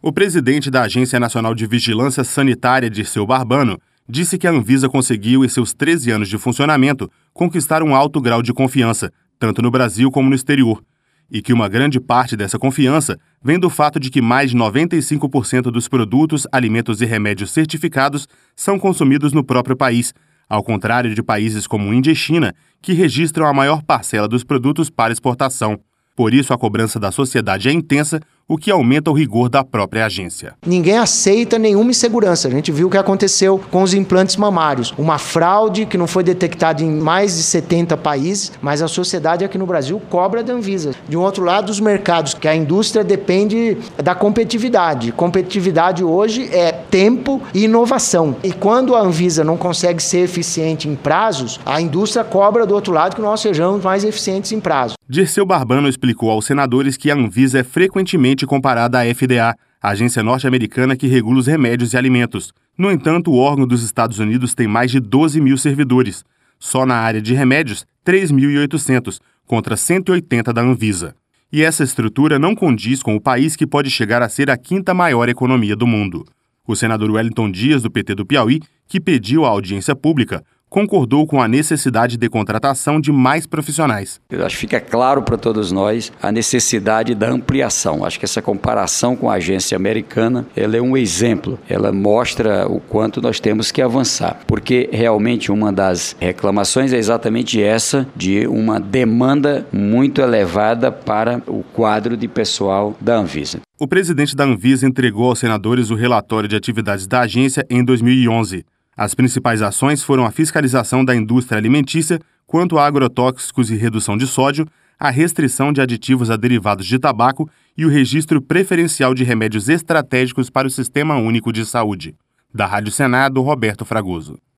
O presidente da Agência Nacional de Vigilância Sanitária, Dirceu Barbano, disse que a Anvisa conseguiu, em seus 13 anos de funcionamento, conquistar um alto grau de confiança, tanto no Brasil como no exterior, e que uma grande parte dessa confiança vem do fato de que mais de 95% dos produtos, alimentos e remédios certificados são consumidos no próprio país, ao contrário de países como Índia e China, que registram a maior parcela dos produtos para exportação. Por isso, a cobrança da sociedade é intensa, o que aumenta o rigor da própria agência. Ninguém aceita nenhuma insegurança. A gente viu o que aconteceu com os implantes mamários. Uma fraude que não foi detectada em mais de 70 países, mas a sociedade aqui no Brasil cobra da Anvisa. De um outro lado, os mercados, que a indústria depende da competitividade. Competitividade hoje é tempo e inovação. E quando a Anvisa não consegue ser eficiente em prazos, a indústria cobra do outro lado que nós sejamos mais eficientes em prazo. Dirceu Barbano explicou aos senadores que a Anvisa é frequentemente comparada à FDA, a agência norte-americana que regula os remédios e alimentos. No entanto, o órgão dos Estados Unidos tem mais de 12 mil servidores. Só na área de remédios, 3.800, contra 180 da Anvisa. E essa estrutura não condiz com o país que pode chegar a ser a quinta maior economia do mundo. O senador Wellington Dias, do PT do Piauí, que pediu a audiência pública, concordou com a necessidade de contratação de mais profissionais. Eu acho que fica claro para todos nós a necessidade da ampliação. Acho que essa comparação com a agência americana, ela é um exemplo. Ela mostra o quanto nós temos que avançar. Porque realmente uma das reclamações é exatamente essa, de uma demanda muito elevada para o quadro de pessoal da Anvisa. O presidente da Anvisa entregou aos senadores o relatório de atividades da agência em 2011. As principais ações foram a fiscalização da indústria alimentícia quanto a agrotóxicos e redução de sódio, a restrição de aditivos a derivados de tabaco e o registro preferencial de remédios estratégicos para o Sistema Único de Saúde. Da Rádio Senado, Roberto Fragoso.